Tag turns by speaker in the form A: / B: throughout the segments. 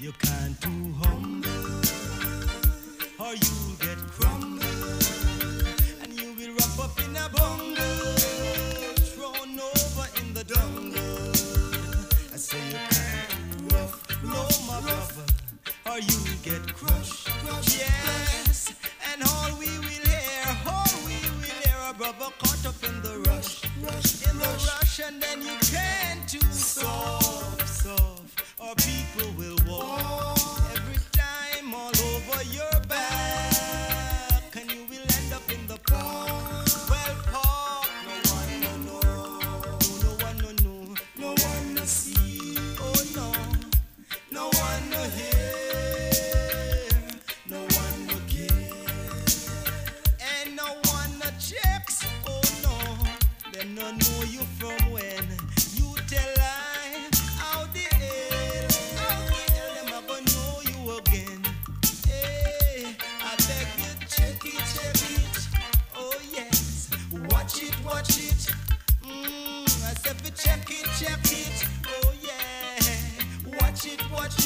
A: You can't too humble, or you'll get crumbled, and you will wrap up in a bungle, thrown over in the jungle. I say you can't too rough, no my brother, or you'll get crushed. Yes, and all we will hear, a brother caught up in the rush, and then you can't too soft, or people will walk every time all over your back, and you will end up in the park. Well, park, no one no know, no one no know, no one no see, oh no, no one no hear, no one no care, and no one no checks, oh no, them no know you from when you tell lie. How the hell them a gonna know you again? Hey, I beg you check it, oh yes, watch it, I said we check it, oh yeah, watch it.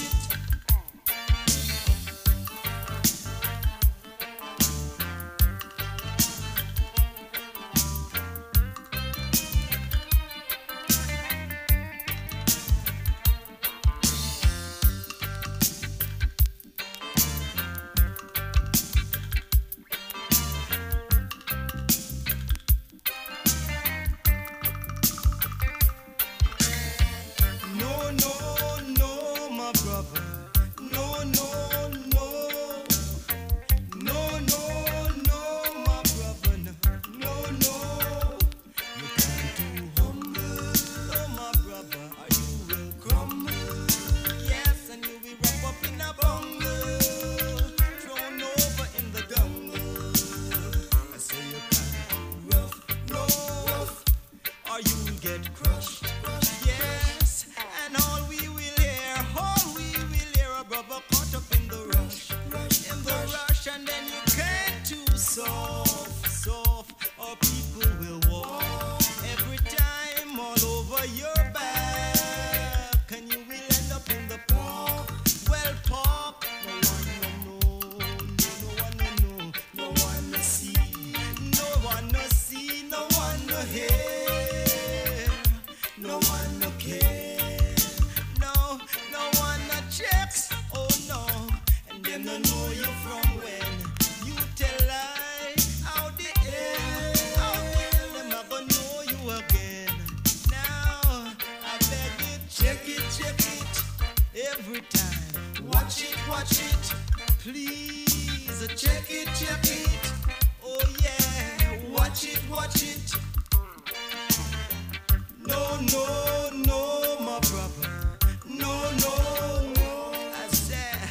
A: No, my brother. No, my brother. No. You can't too humble. No, my brother, or you will crumble. Yes, and you will wrap up in a bungle, thrown over in the jungle. I say you can't rough, or you will get crushed. Yes, and all we will hear, a brother caught up in the rush, and then you can't too soft, or people will walk every time all over your back, and you will end up in the park. Well, park, no one no see, no one no hear, no one no care, no one no checks, oh no, and them no know you from when you tell lie. How the hell them a gonna know you again? Now I beg you check it every time. Watch it, please check it. Oh yeah, watch it. No, my brother. No. I said,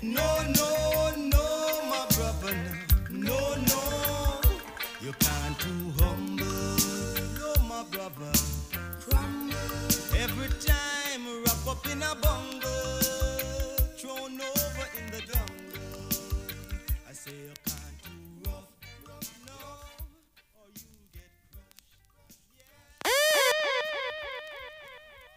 A: no, my brother. No. You can't too humble. No, my brother. Crumble. Every time wrap up in a bungle, thrown over in the jungle. I say you can't too rough, no, or you get crushed. Yeah.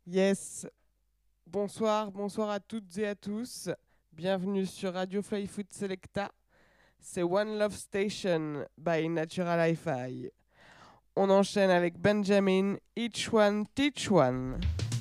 B: Yes, bonsoir à toutes et à tous. Bienvenue sur Radio Flyfoot Selecta. C'est One Love Station by Natural Hi-Fi. On enchaîne avec Benjamin, Each One Teach One.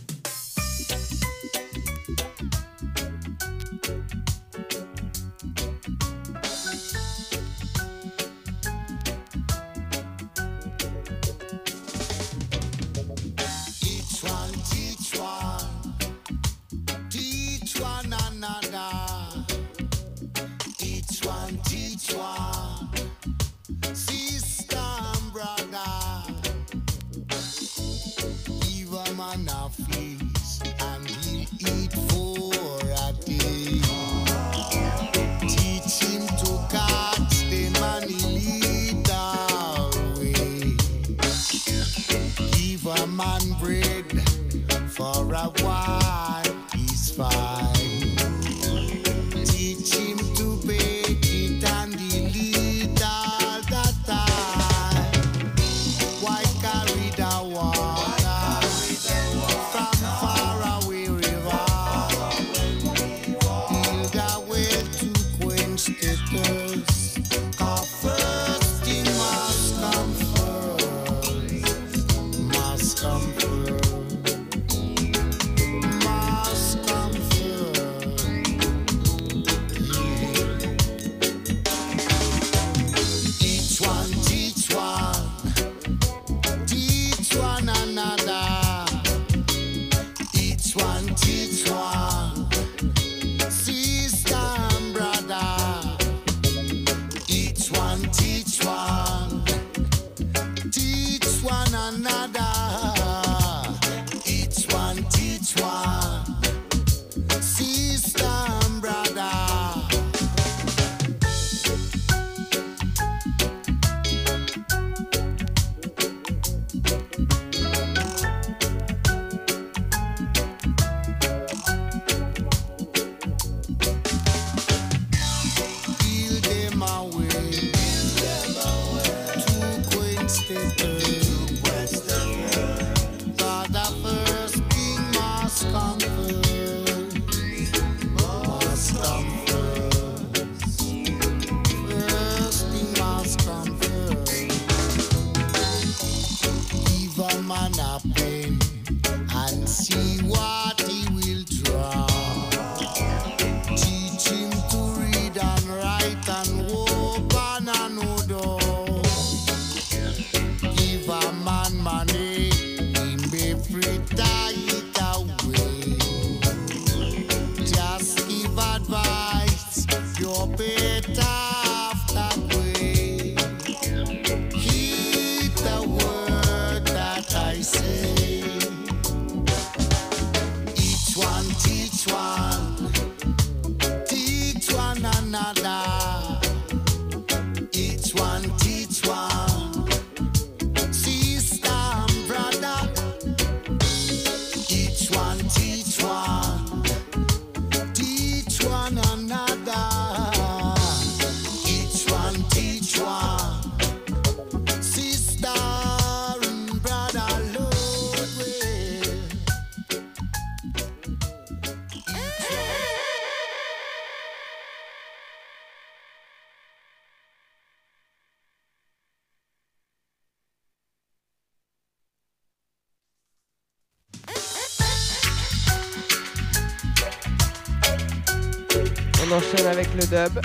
B: On enchaîne avec le dub.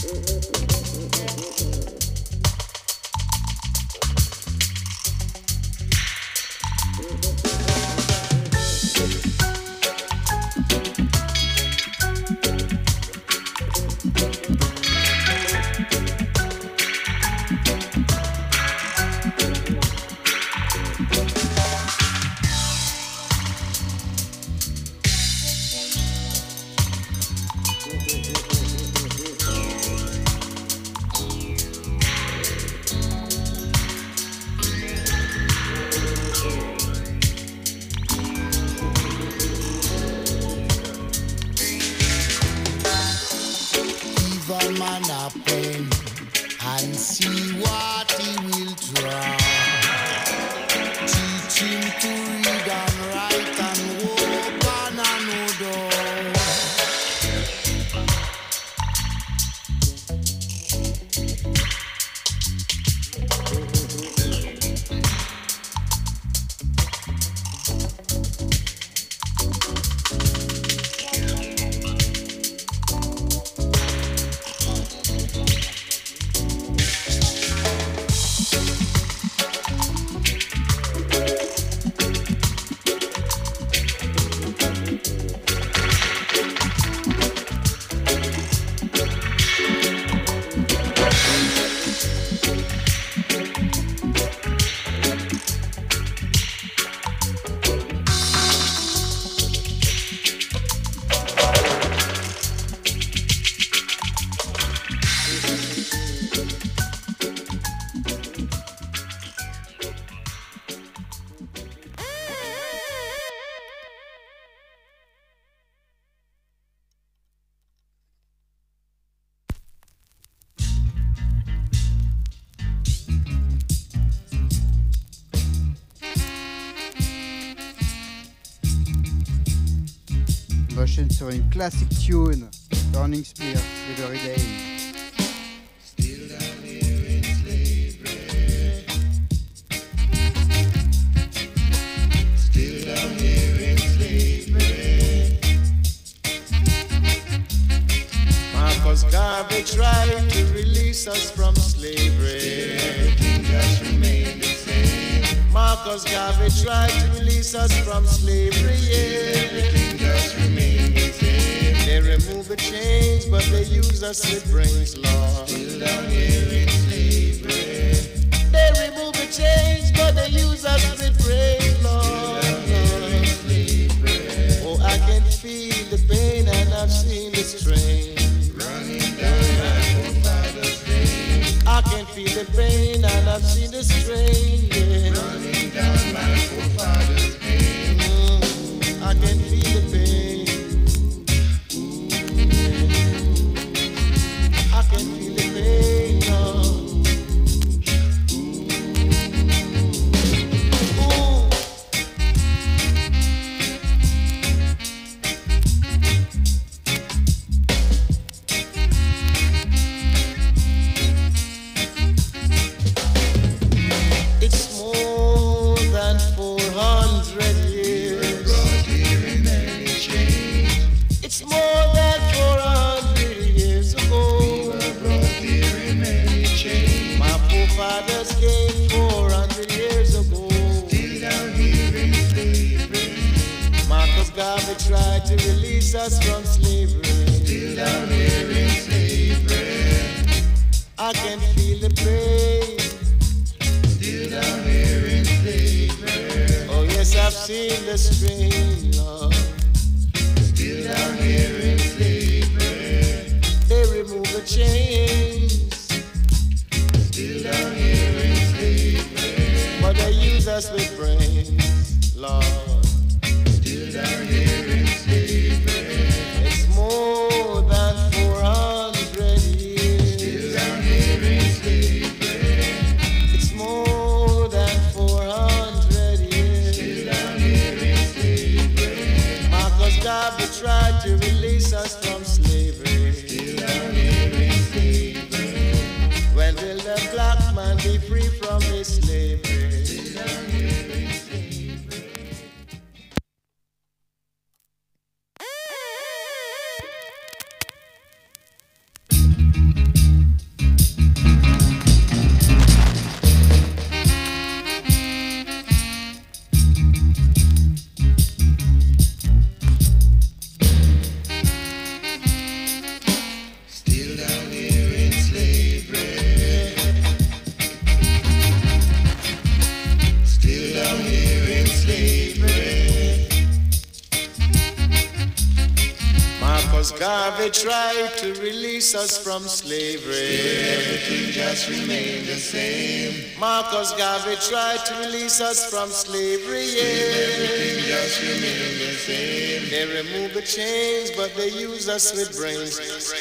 C: On enchaîne sur une classic tune, Burning Spear, Every Day.
A: Still down here in slavery. Still down here in slavery. Marcus Garvey tried to release us from slavery. Still everything just remained the same. Marcus Garvey tried to release us from slavery. Yeah. Everything just remained the same. They remove the chains, but they use us with brains, Lord. Still down here in slavery. They remove the chains, but they use us with brains, Lord. Still down here in slavery. Oh, I can feel the pain and I've seen the strain running down my forefather's veins. I can feel the pain and I've seen the strain, yeah. Running down my forefather's veins. I can feel the pain. I can feel the pain, oh. Ooh. It's more than 400 years. Brought here in many chains. It's more than 400 years ago. We were brought here in many chains. My forefathers came 400 years ago. Still down here in slavery. Marcus Garvey tried to release us from slavery. Still down here in slavery. I can feel the pain. Still down here in slavery. Oh yes, I've seen the strain, Lord. Still down here in slavery. They remove the chains. Still down here in slavery. But they use us with brains, Lord. Still down here in slavery. It's more than 400 years. Still down here in slavery. It's more than 400 years. Still down here in slavery. Marcus Garvey tried to release us from slavery. Still down here in slavery. When will the black man be free from his slavery? Still down here in slavery.
D: Garvey tried to release us from slavery.
A: Everything just remained the same.
D: Marcus Garvey tried to release us from slavery.
A: Everything just remained the same.
D: They remove the chains, but they use us with brains.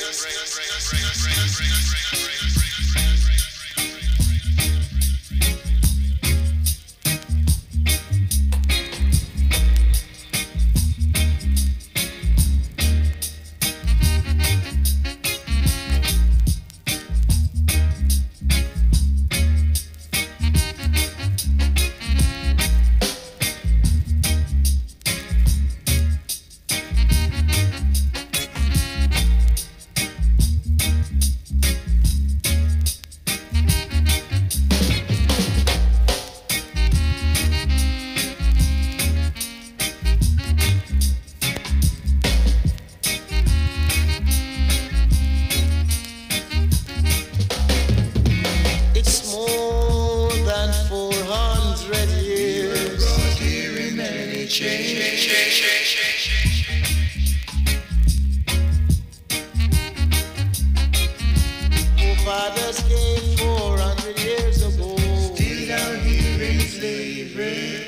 D: Fathers came 400 years ago.
A: Still down here in slavery.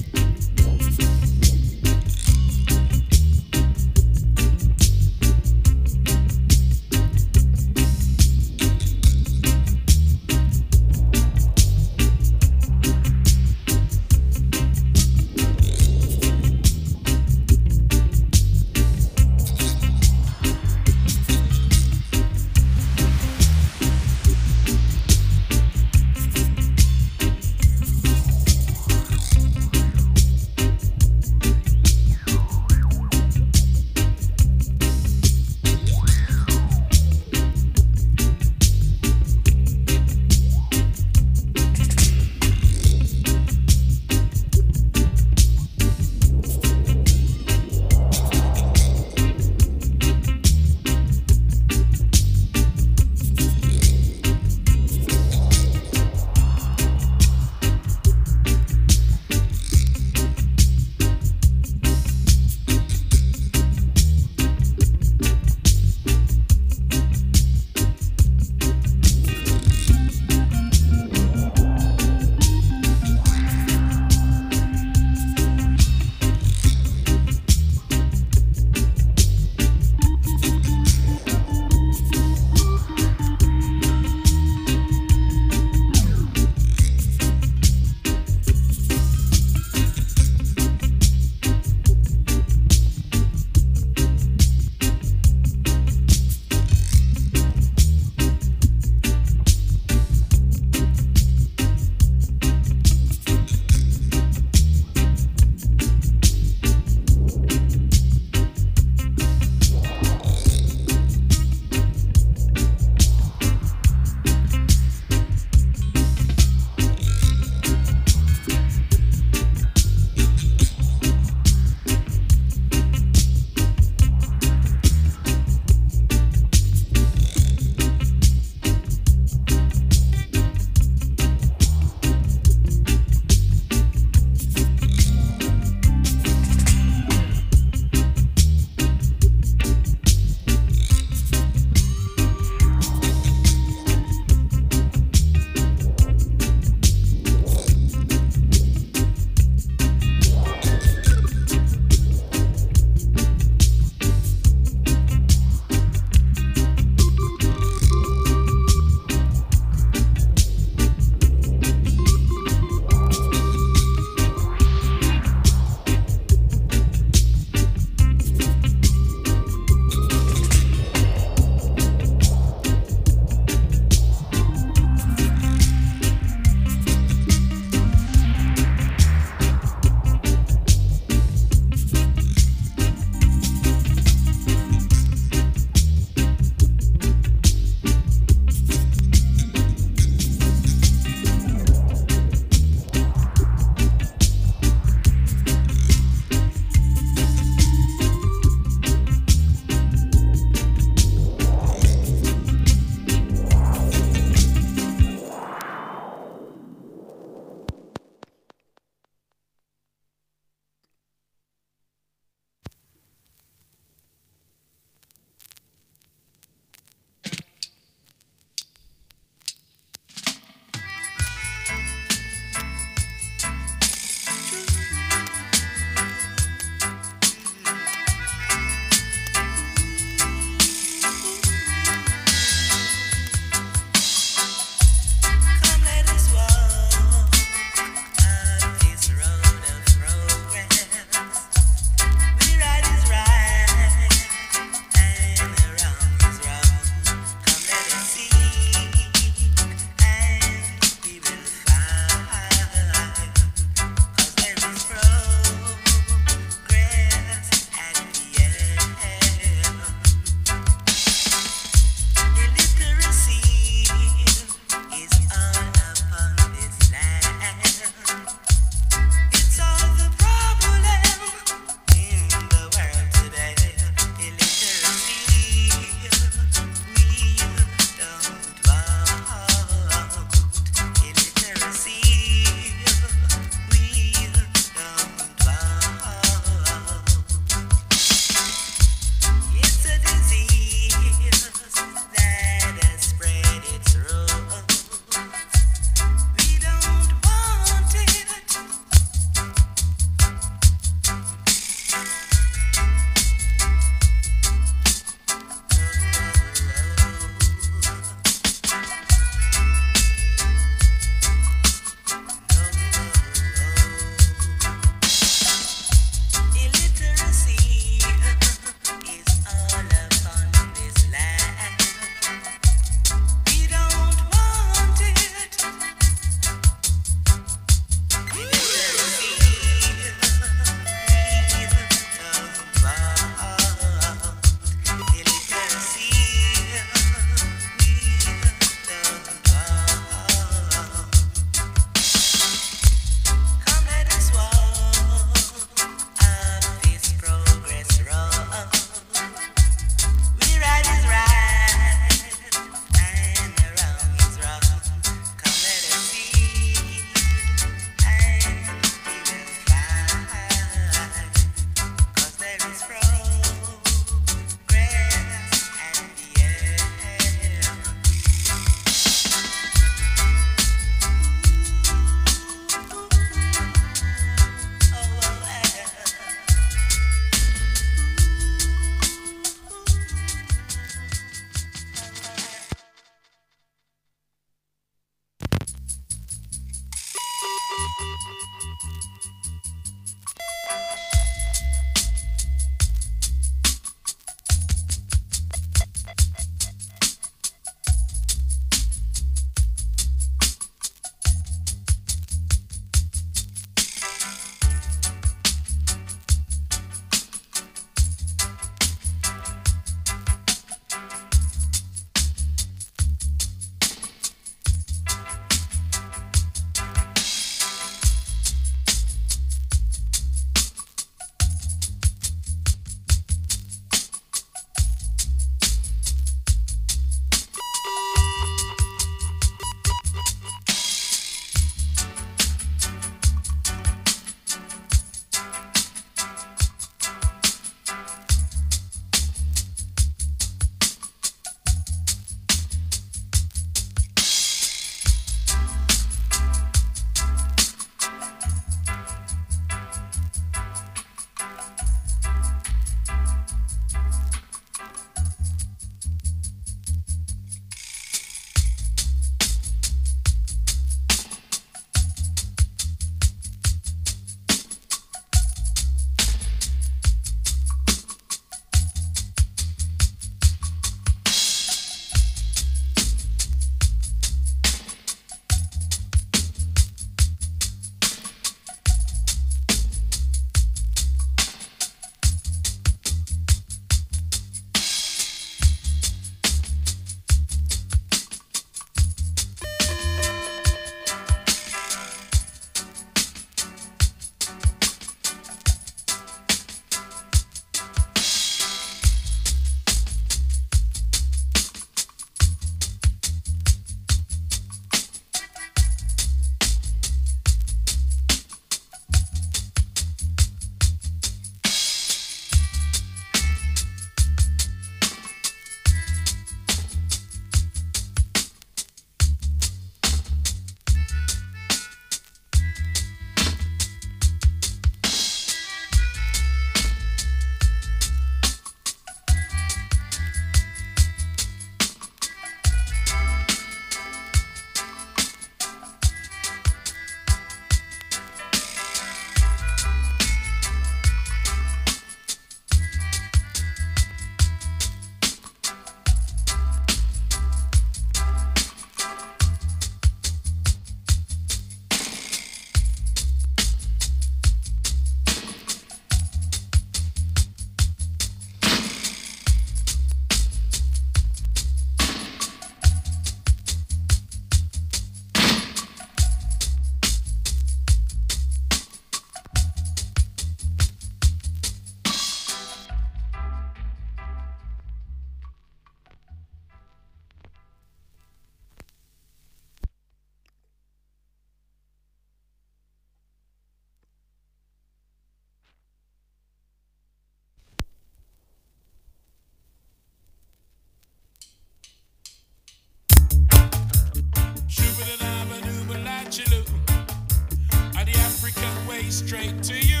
E: straight to you.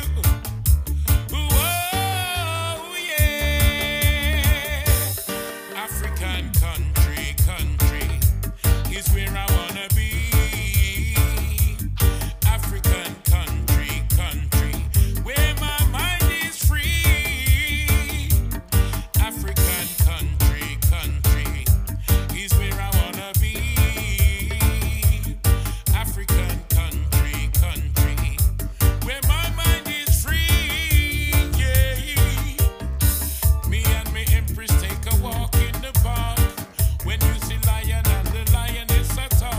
E: Oh, yeah. African country is where I wanna be. African country, where my mind is free. African country is where I wanna be. African country, where my mind is free. Yeah. Me and me empress take a walk in the park. When you see lion and the lioness attack.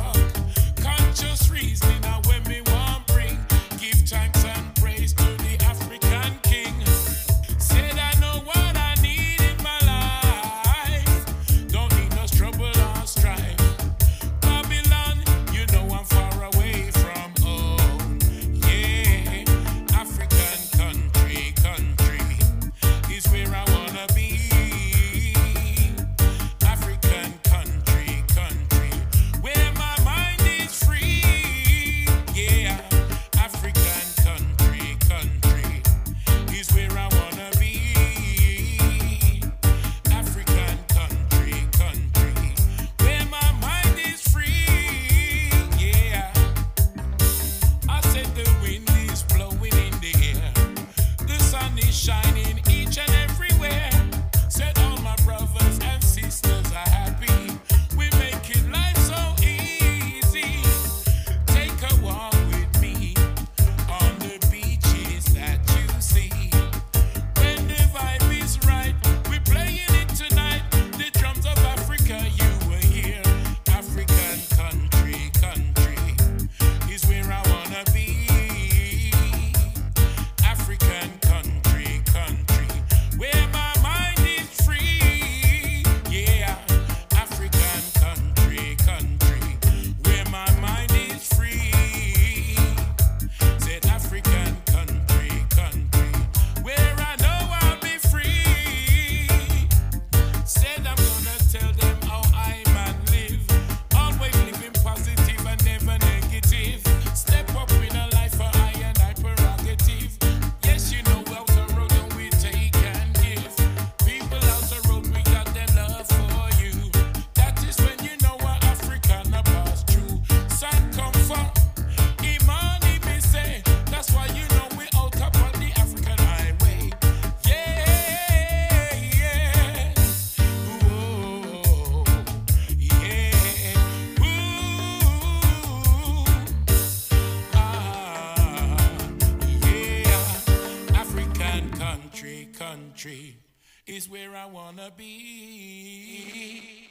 E: is where I wanna be.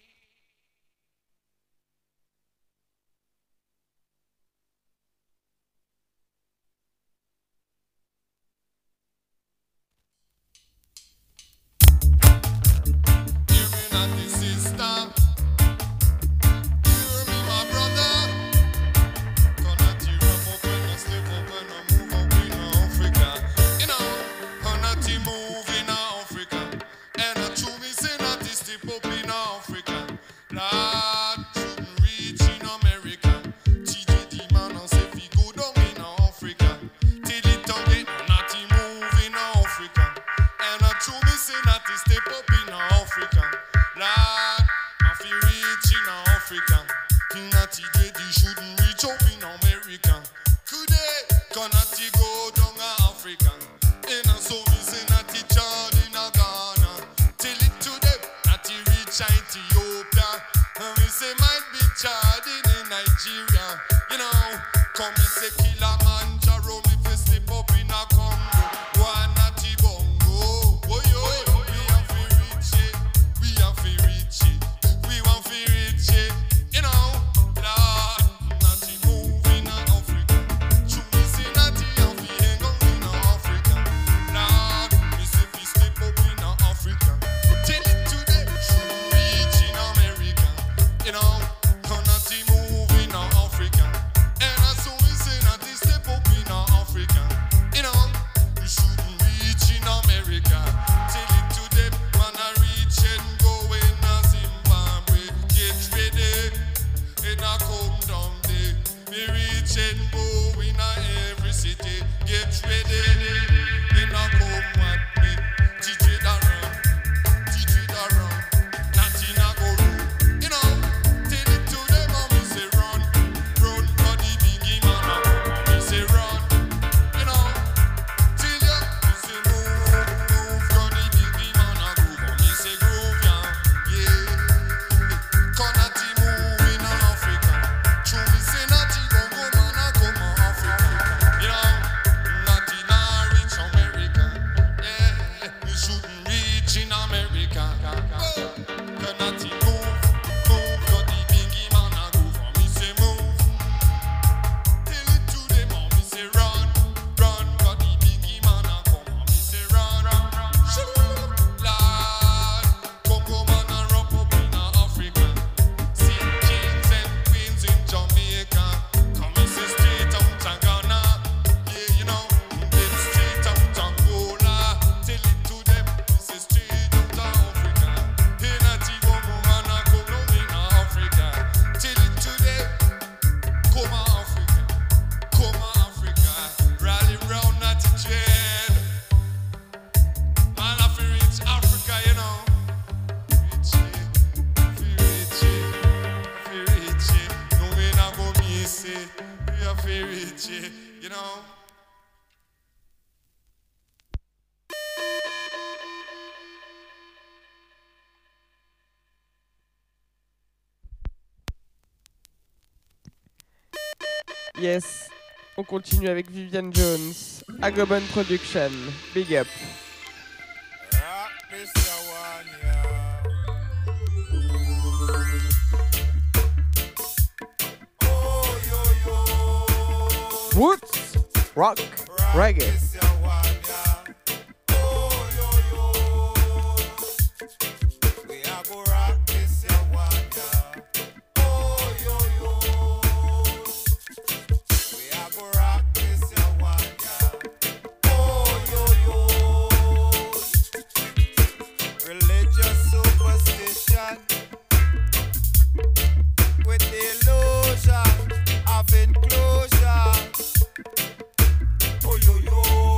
F: Hear me not the sister. Hear me my brother. Gonna tear up and slip up and move up in Africa. You know, gonna move in Africa. And I true me say not this step up in Africa. Lord, shouldn't reach in America. TJD man and say fi go down in Africa. Till it don't get not move in Africa. And I true me say not this step up in Africa. Lord, my fi reach in Africa. King that TJD shouldn't reach up in America. Could they gonna go down Africa? And I saw me say not the child in a Ghana. Till it to them not the reach Ethiopia. And we say might be child in Nigeria. You know, come me say Kilimanjaro, me fi slip up in a Congo. One at the bongo. Oh yo, we have fi reach it. We have fi reach it. We want fi reach it. You know, Lord, not the move in Africa. Should me say not the have fi hang out in Africa. Lord, me say fi slip up in Africa. Tell it to them, should reach in America. You know, gonna move in Africa. And I saw me say not this step up in Africa. You know, you shouldn't reach in America. Tell it to them, man, I reach and go in Zimbabwe. Get ready, and I come down there. Me reach and go in every city. Get ready, and I come at me. DJ Darren, nothing I go wrong. You know, tell it to them, and me say run, run, for the biggie man, and me say run. You know, till ya, me say move, for the biggie man, and me say groove, yeah. Gonna move in Africa. True me say natty bongo man, I come on Africa. You know, natty nah reach America. Yeah, we shouldn't reach in America. Gonna move, for the biggie man, I go for me say move. Tell it to them, and me say run, run, for the biggie man, I come on me say run, run. Lord, Congo man and rock up in Africa. See kings and queens in Jamaica. Come me say straight out of Ghana. Yeah, you know, them straight out Angola. Tell it to them, me say straight out of Africa. Hey, natty bongo man, I come down in Africa. Tell it to them, come on Africa, come on Africa. Rally round natty dread. Man, I feel reach Africa, you know. Reach it, reach it, reach it. No way not go miss it. We have to reach it, you know.
B: Yes, on continue avec Vivian Jones, Agobon Production, big up.
E: Rock this one, yeah. Oh, yo, yo.
B: Roots, rock, reggae.
E: This one, yeah. Oh, yo, yo. We are go rock this one, yeah. Oh, yo, yo. We are go rock this one, yeah. Oh, yo, yo. Religious superstition with the illusion of enclosure. Oh, yo, yo.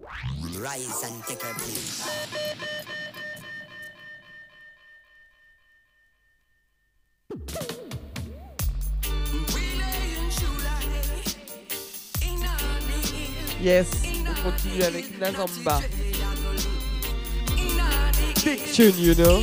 G: Rise and take her place.
B: Yes, on continue avec Nazamba. Big tune, you know.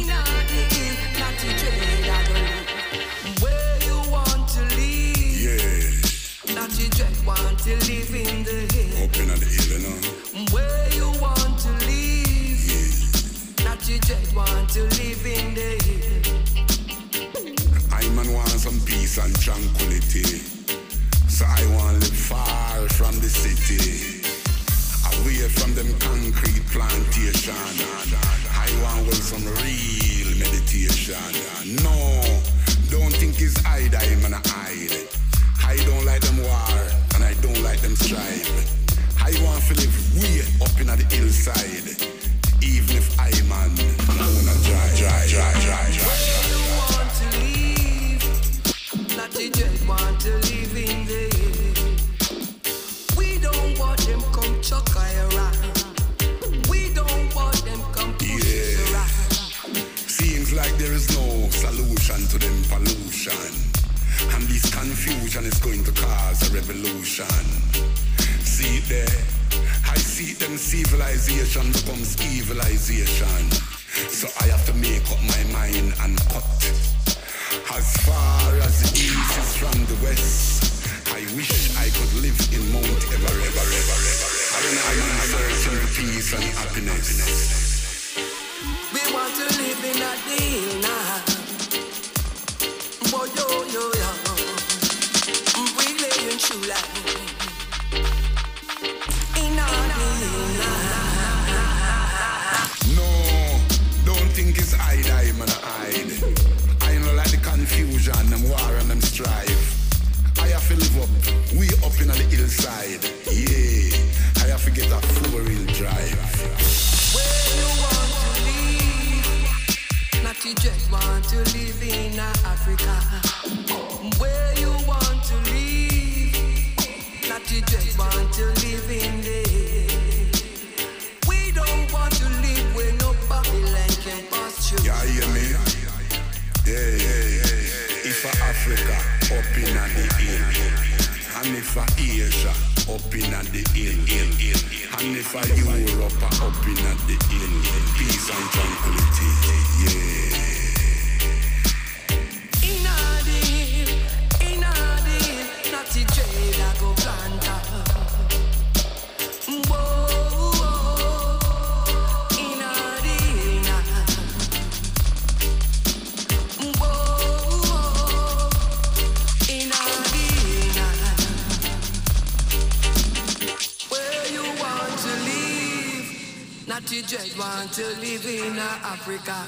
H: Where you want to live?
F: Yeah.
H: Not you just want to live in the hill.
F: Open at the hill, you know.
H: Where you want to live?
F: Yeah.
H: Not you just want to live in the hill.
F: I man want some peace and tranquility. So I want to live far from the city, away from them concrete plantation. I want well some real meditation. No, don't think it's hide, I'm gonna hide. I don't like them war, and I don't like them strive. I want to live way up in the hillside, even if I man, I'm gonna dry.
H: Where you want to live? Not you just want to live in the hill. We don't want them come chuck around. We don't want them come push us around.
F: Seems like there is no solution to them pollution, and this confusion is going to cause a revolution. See it there? I see them civilization becomes evilization. So I have to make up my mind and cut. As far as the east is from the west, I wish I could live in Mount Everest. I'm searching for peace and happiness.
H: We want to live in a deal now. Boy, yo. We lay in true life. In a deal now.
F: No, don't think it's hide, I'm gonna hide. I know like the confusion, them war and them strife. I have to live up, way up in the hillside. Yeah, I have to get a 4-wheel drive.
H: Where you want to live? Not you just want to live in Africa. Where you want to live? Not you just want to live in the. We don't want to live where no Babylon can pass through.
F: Yeah, hear me? Yeah. If a Africa up in the hill, and if a Asia up in the hill, and if a Europe up in the hill, peace and tranquility, yeah.
H: In a deal, not the trade I go plant. In a deal, in a deal. Where you want to live? Not you just want to live in Africa.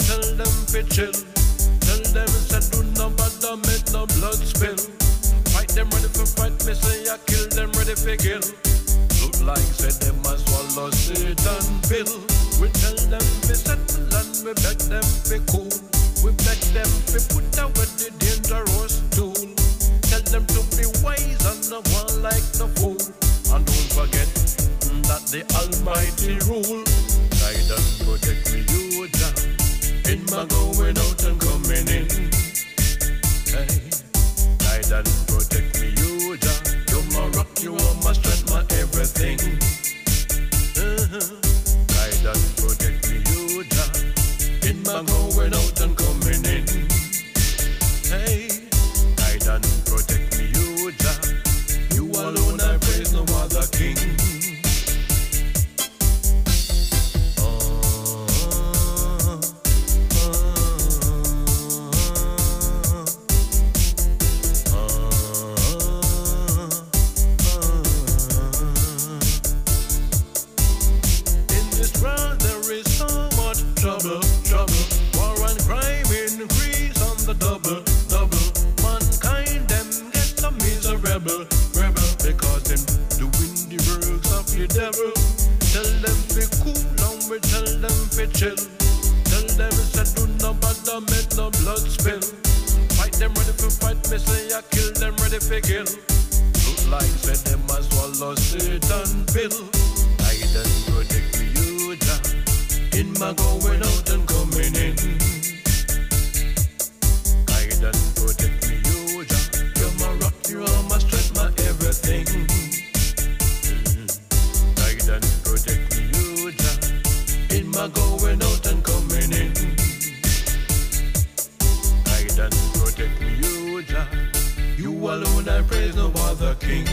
I: Tell them say do no bother make no blood spill. Fight
G: them ready for fight, me say I kill them ready for kill. Look like said them a swallow Satan pill. We tell them fi settle and we beg them fi cool. We beg them fi put away the dangerous tool. Tell them to be wise and not one like the fool. And don't forget that the Almighty rule. Guide and protect me, you Jah, in my going out and coming in. Hey, guide and protect me, you Jah. You're my rock, you are my strength, my everything. Guide and protect me, you Jah, in my going out and coming in. Hey, guide and protect me, you Jah. You alone I praise, no other king. Chill. Tell them say do no bother, make no blood spill. Fight them ready for fight, me say I kill them ready for kill. Look like say them a swallow Satan pill. Guide and protect me, you Jah, in my going out and coming in. Guide and protect me, you Jah. You're my rock, you are my strength, my everything. Guide and protect me, you Jah, in my going out and coming in. Guide and protect me, you Jah. You alone I praise, no other king.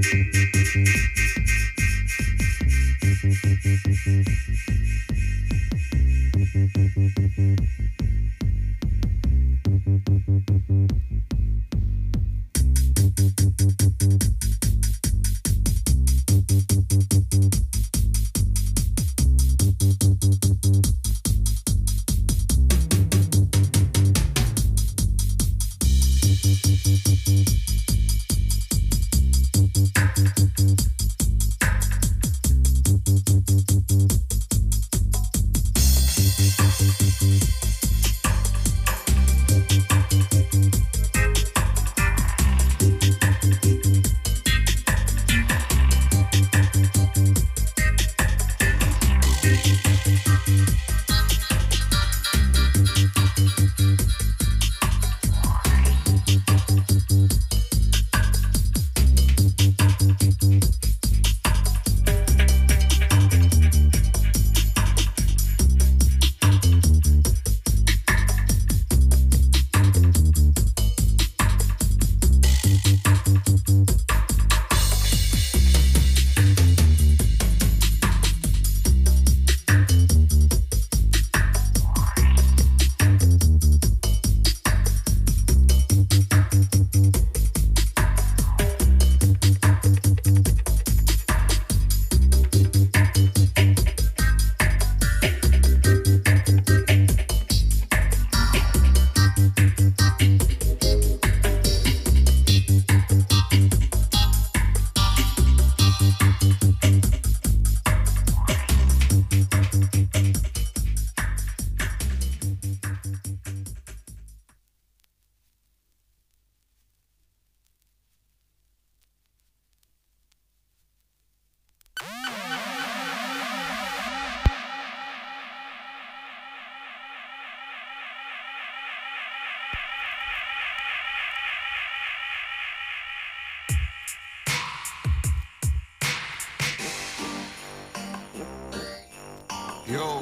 F: Yo.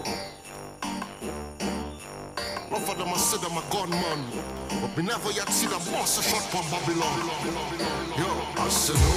F: Enough of them a say them a gunman, but we never yet see them monster shot from Babylon. Yo, I say no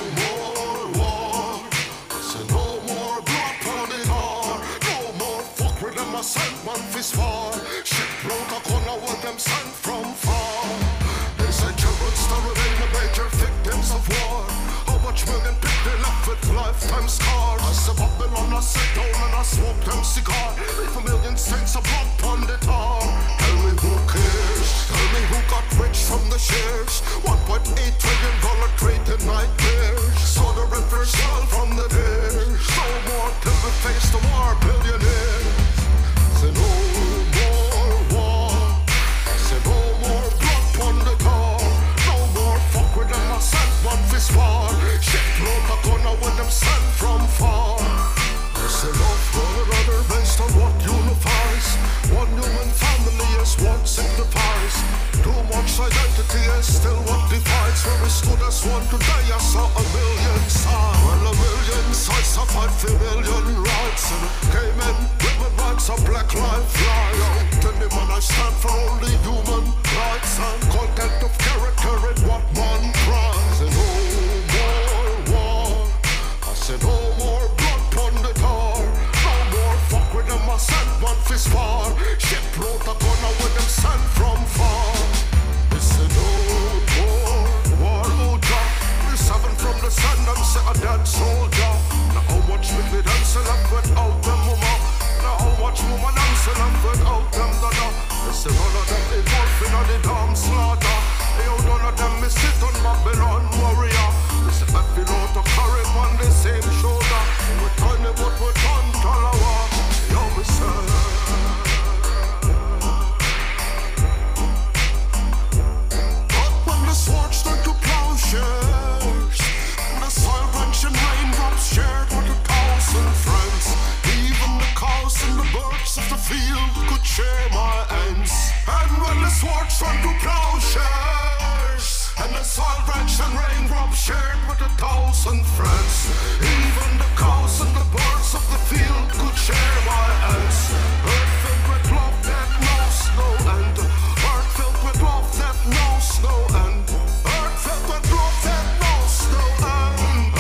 F: more war. I say no more blood for the heart. No more fuck with them a send one fist far. Shit broke a corner with them sent from far. They say Germans to remain the major victims of war. How much million people left with lifetime scars? I say Babylon, I sit down and I smoke them cigar. Leave a million stains of blood on the tar. Tell me who cares? Tell me who got rich from the shares? $1.8 trillion trade in nightmares. Saw the rivers fall from the bears. No more till we face the war, billionaires. Say no more war. Say no more blood on the tar. No more fuck with them, I sent one fist war. Shit broke a corner with them sent from far. I say love for another based on what unifies. One human family is what signifies. Too much identity is still what divides. Where we stood as one, today I saw a million sides. Well, a million sides to fight for million rights. And came in, women rights, a black life fly. Tell me man, I stand for only human rights and content of character in what one cries. And no more war. I said no more blood on the tar. No more fuck with them, I sent one fist far. Shit brought a corner with them sent from far. They say no more war, no job. We seven from the sun, them say a dead soldier. Now how much me be dancing up without them mama? Now how much woman dancing up without them dada? They say none of them involved in the damn slaughter. Hey, how none of them is sit on Babylon warrior. They say every load to carry on the same shoulder. We turn it but we turn Talawa. Yo, me say. The swords turn to plowshares. The soil wrenching raindrops shared with 1,000 friends. Even the cows and the birds of the field could share my ends. And when the swords turn to plowshares, and the soil wrenching raindrops shared with 1,000 friends. Even the cows and the birds of the field could share my ends. Earth filled with love that knows no end. Earth filled with love that knows no end. Earth filled with love that knows no end.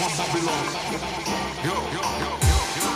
I: from Babylon. Yo, yo, yo, yo.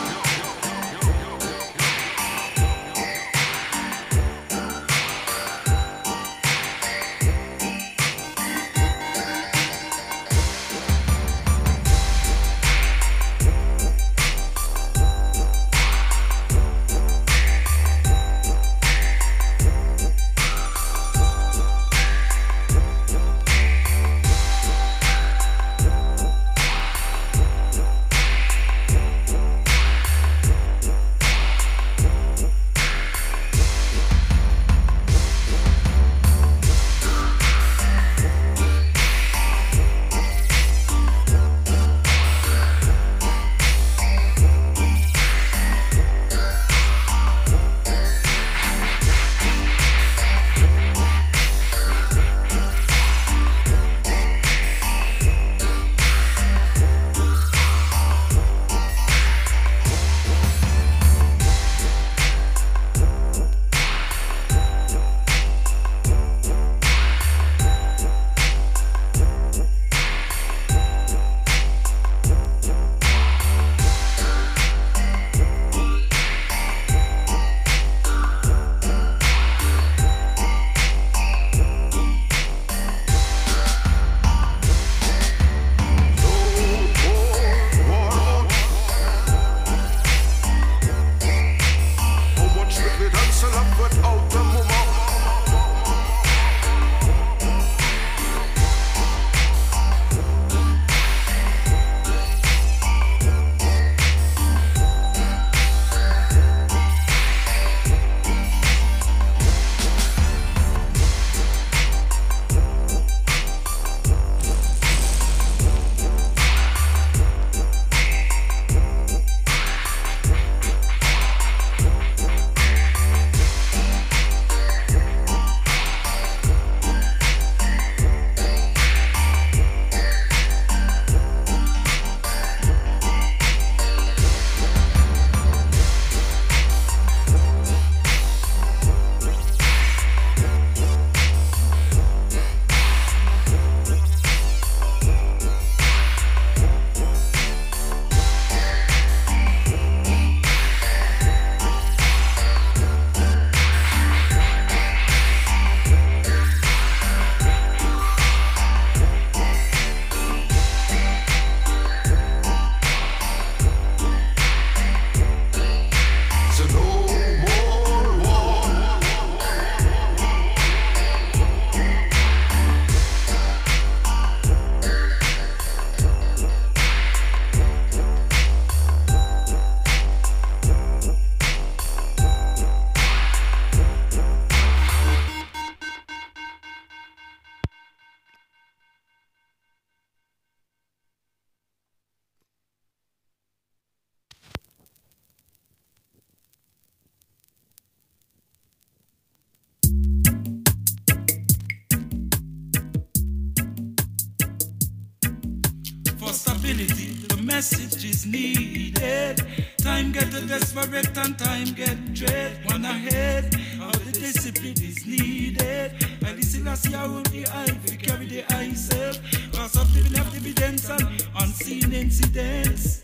J: The message is needed. Time get desperate and time get dread. One ahead, how the discipline is needed. I listen as you hold the eye, we carry the eye self. Cause of living have evidence and unseen incidents.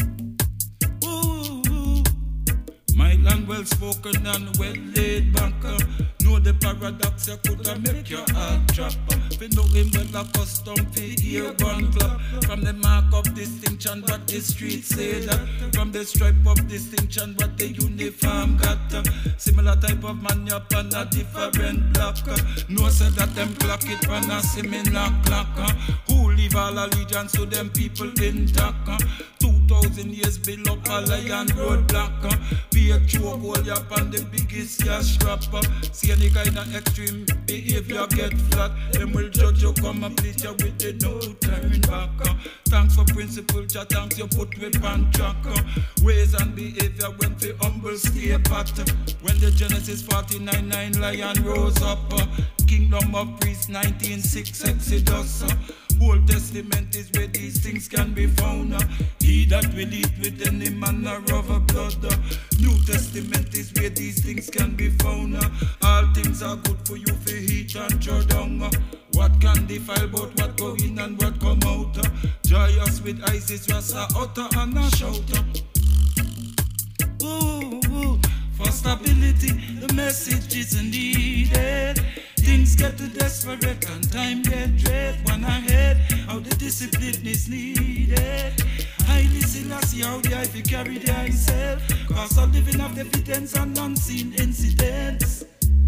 J: Ooh, my land well spoken and well laid back. Know the paradox, you coulda make your heart drop. We know him well accustomed to hear one clap. From the mark of distinction, what the streets say that. From the stripe of distinction, what the uniform got. Similar type of man up on a different block. No say that them clock it on a similar clock. Who leave all allegiance to them people intact. 2,000 years build up a lion roadblock. Be a choke hold you up on the biggest cash strapper. See any kind of extreme behavior get flat. Them will judge you, come and please you with the no turning back. Thanks for principle, cha thanks you put with pan track. Ways and behavior when we humble stay pat. When the Genesis 49:9 lion rose up. Kingdom of priests 19:6 Exodus. Old Testament is where these things can be found. He that will eat with any manner of blood. New Testament is where these things can be found. All things are good for you for heat and draw down. What can defile but what go in and what come out? Joyous with Isis, Rasta, utter and a shouter. Ooh, for stability, the message is needed. Things get too desperate and time get dread. One ahead, how the discipline is needed. Highly Selassie, how the eye carry the eye self. Cause of living of evidence and unseen incidents.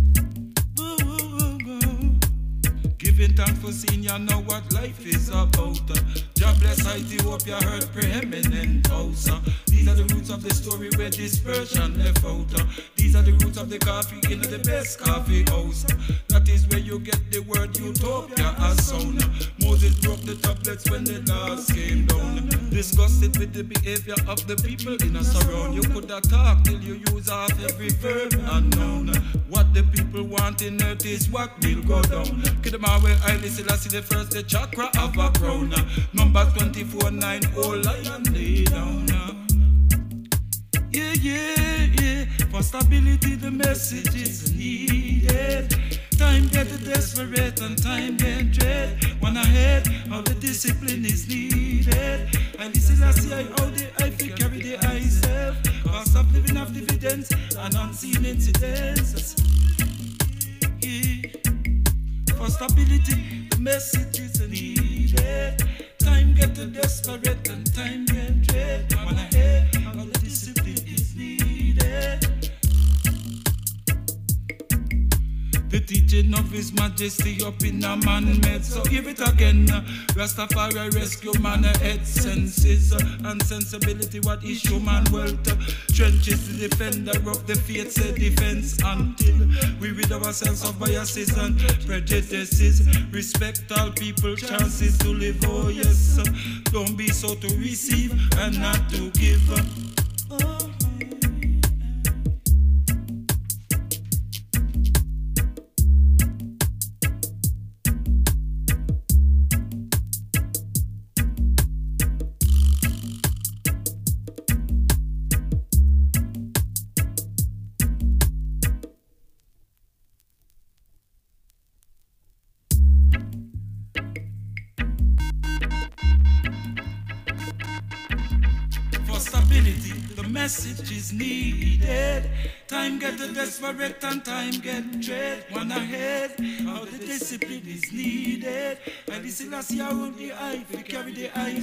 J: Giving thanks for seeing you know what life is about. God bless Ethiopia, heard preeminent house. These are the roots of the story where dispersion left out. These are the roots of the coffee in the best coffee house. That is where you get the word utopia as sound. Moses broke the tablets when the laws came down. Disgusted with the behavior of the people in a surround. You could have talked till you use half every verb unknown. What the people want in earth is what will go down. Kid them away, I listen, I see the first, the chakra of a crown. Number 24-9, oh lion lay down. Yeah. For stability, the message is needed. Time get desperate and time get dread. One ahead, how the discipline is needed. And this is I see how the I feel carry the eye self. Cause of living of dividends and unseen incidents. Yeah. For stability, the message is needed. Time get desperate and time get dread. One ahead, how the discipline is needed. The teaching of His Majesty up in a man-made. So hear it again. Rastafari rescue man head senses and sensibility. What is human wealth? Trenches the defender of the faith said defense until we rid ourselves of biases and prejudices. Respect all people chances to live. Oh yes, don't be so to receive and not to give. Message is needed. Time get desperate and time get dread. One ahead, how the discipline is needed. And this is how the eye, we carry the eye.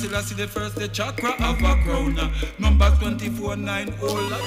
J: Selassie the first, the chakra of a crown. Numbers 24:9, all that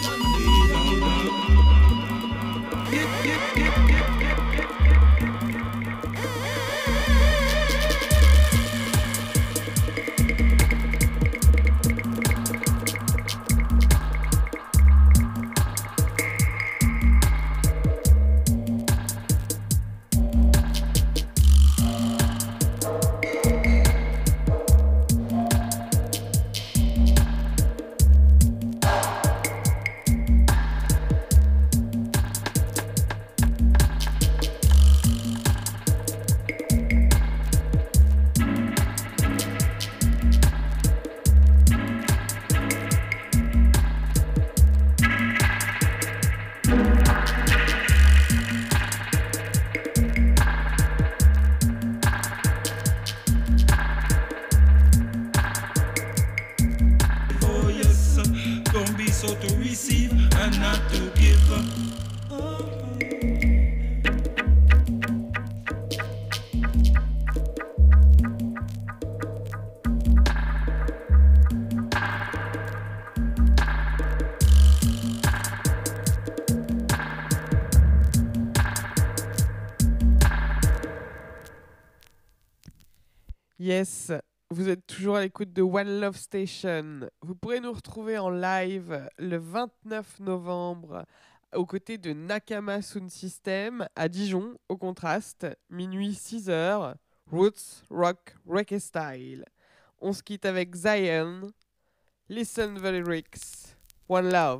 B: Yes, vous êtes toujours à l'écoute de One Love Station. Vous pourrez nous retrouver en live le 29 novembre aux côtés de Nakama Sound System à Dijon, au Contraste, minuit 6h, Roots, Rock, Reggae Style. On se quitte avec Zion, Listen the Lyrics, One Love.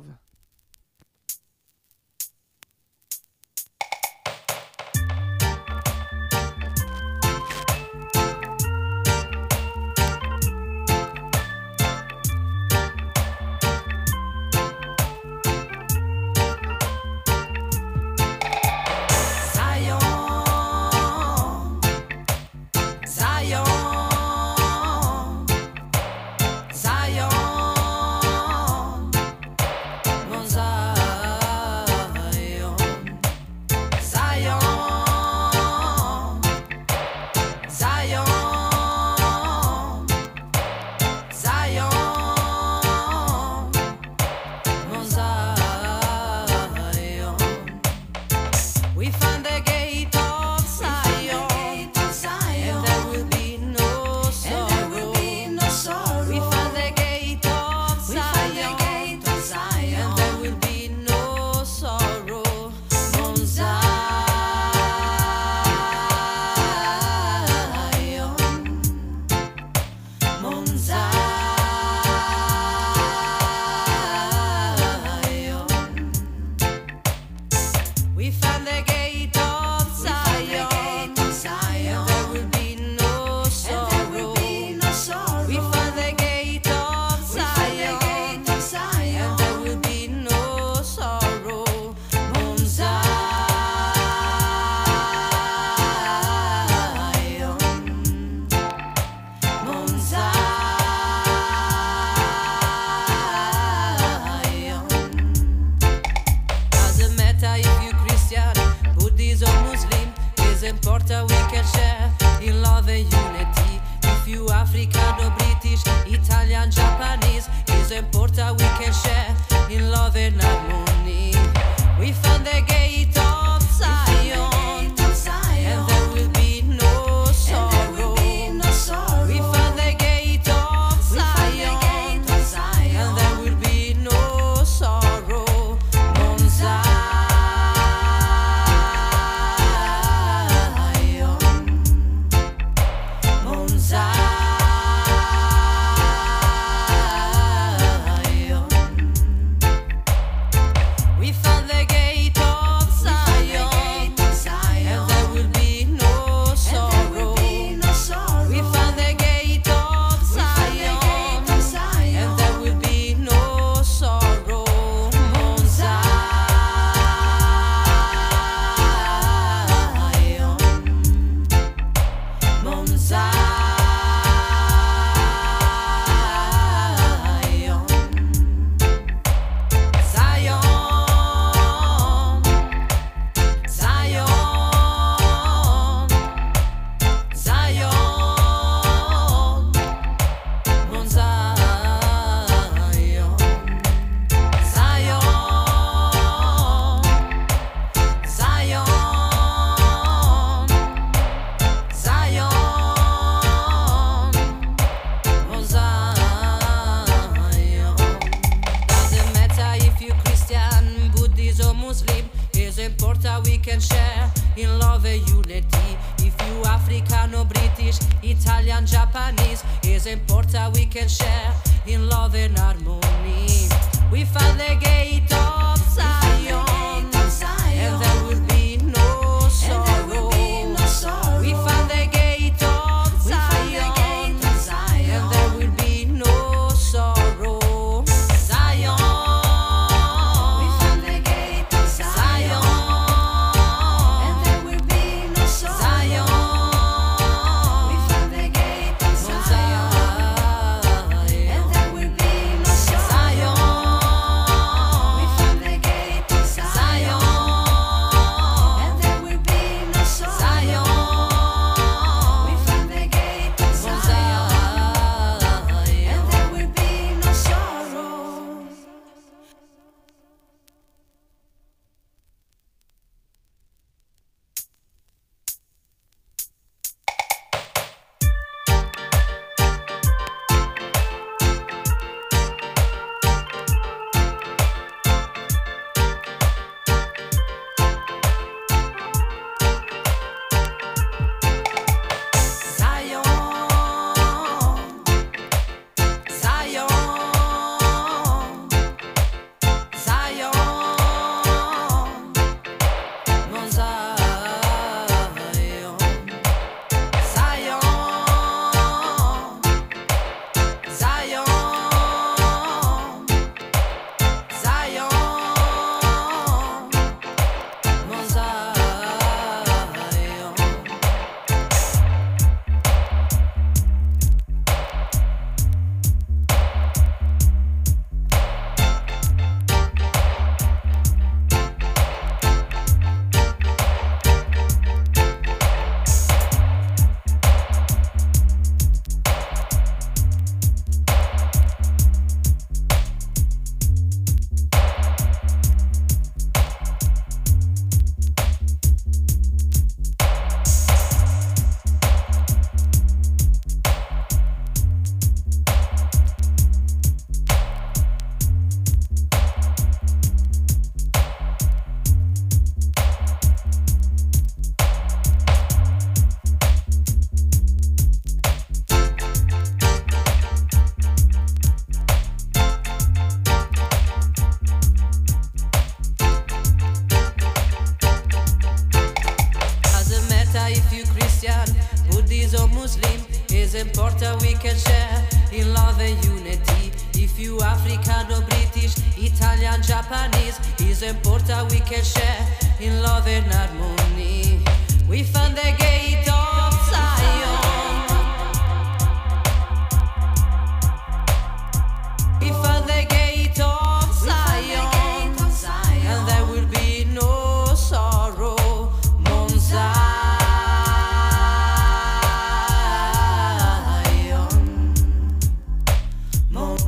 K: can share in love and unity. If you African or British, Italian, Japanese, is important we can share in love and harmony. We found the gate of Zion, and there will be no sorrow. We found the gate of Zion, and there will be no sorrow. Zion, we found the gate of Zion, and there will be no sorrow. Zion, we found the gate of Zion, and there will be no sorrow. Zion, we found the gate of Zion, and there will be no sorrow. Zion, we found the gate of Zion, and there will be no sorrow. Zion, Zion, Zion, mon Zion, Zion, Zion, Zion, mon Zion. Doesn't matter if you Christian, Buddhist or Muslim, is important we can share in love and unity. If you African or British, Italian, Japanese, is important we can share in love and harmony. We found the gate of Zion. We found the gate of Zion, and there will be no sorrow. Mon Zion, Mon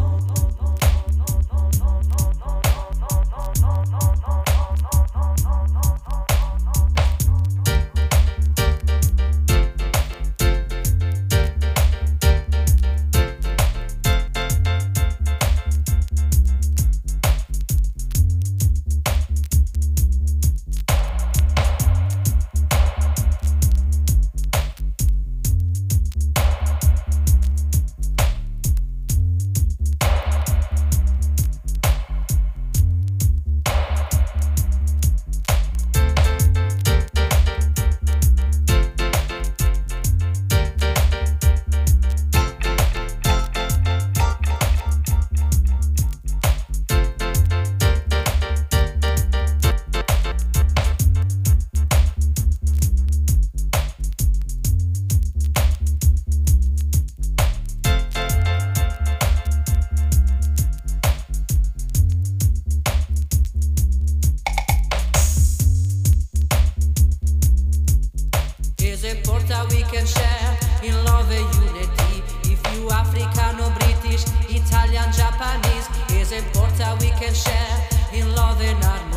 K: we can share in love and unity. If you African or British, Italian, Japanese, is important we can share in love and harmony.